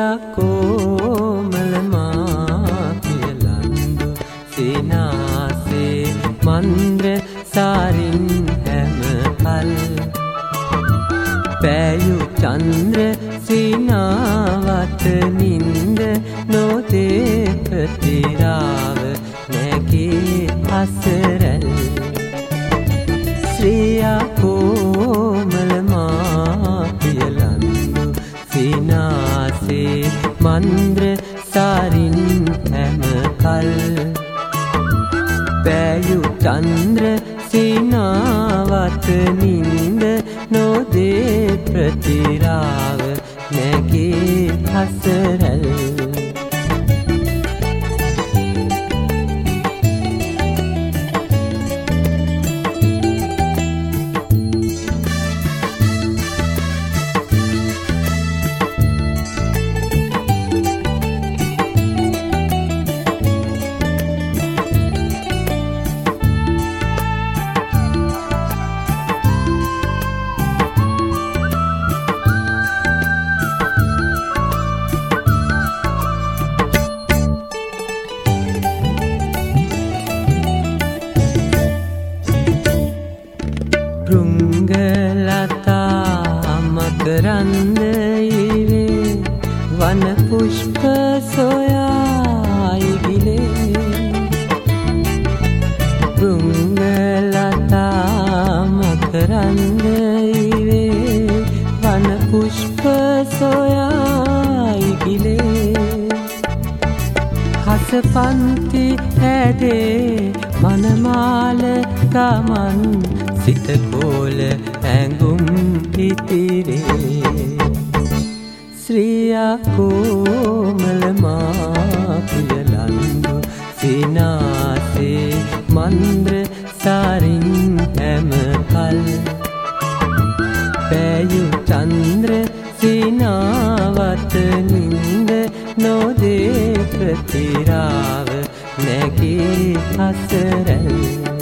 කොමල මාපියලන්දු සිනාසේ මන්ද්‍ර සාරින් හැම කල් පෑයු චන්ද්‍ර සිනාවත නින්ද නොදේ ප්‍රතිරාව නැගේ අසරැල් ශ්‍රියා කොමල මාපියලන්දු සිනාසේ මන්ද්‍ර සාරින් හැම කල් පෑයු චන්ද්‍ර සිනාවත නින්ද නොදේ ප්‍රතිරාව නැගේ අසරැල් රුංගලතා මකරන්ද ඉවේ වන පුෂ්ප සොයා ඉගිලේ රුංගලතා මකරන්ද ඉවේ වන පුෂ්ප සොයා ඉගිලේ හසපන්ති ඇදේ මනමාල ගමන් සිතකෝල ඇඟුම් ඉතිරේ ශ්‍රියා කොමල මාපියලන්දු සිනාසේ මන්ද්‍ර සාරින් හැම කල් පෑයු චන්ද්‍ර සිනාවත නින්ද නොදේ ප්‍රතිරාව නැගේ අසරැල්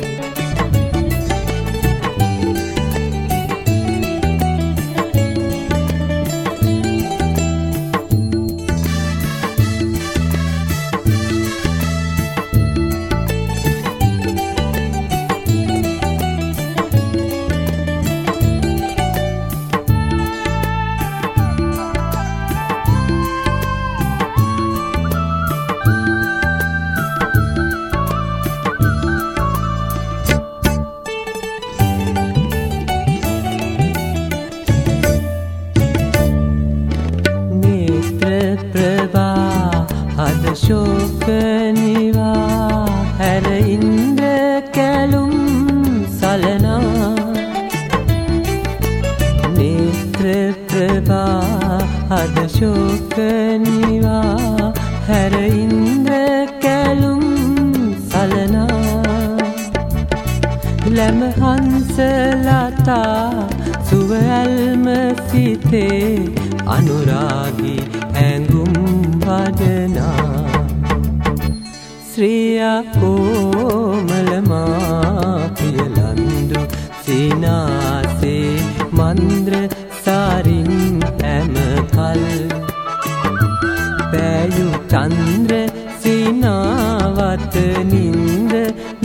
හද ශෝක නිවා හැර ඉන්ද්‍ර කැලුම් සලනා නේත්‍ර ප්‍රභා හද ශෝක නිවා හැර ඉන්ද්‍ර කැලුම් සලනා ලැම හංසලතා සුව ඇල්ම සිතේ අනුරාගී ඇඟුම් වදනා ශ්‍රියා කොමල මාපියලන්දු සිනාසේ මන්ද්‍ර සාරින් හැම කල් පෑයු චන්ද්‍ර සිනාවත නින්ද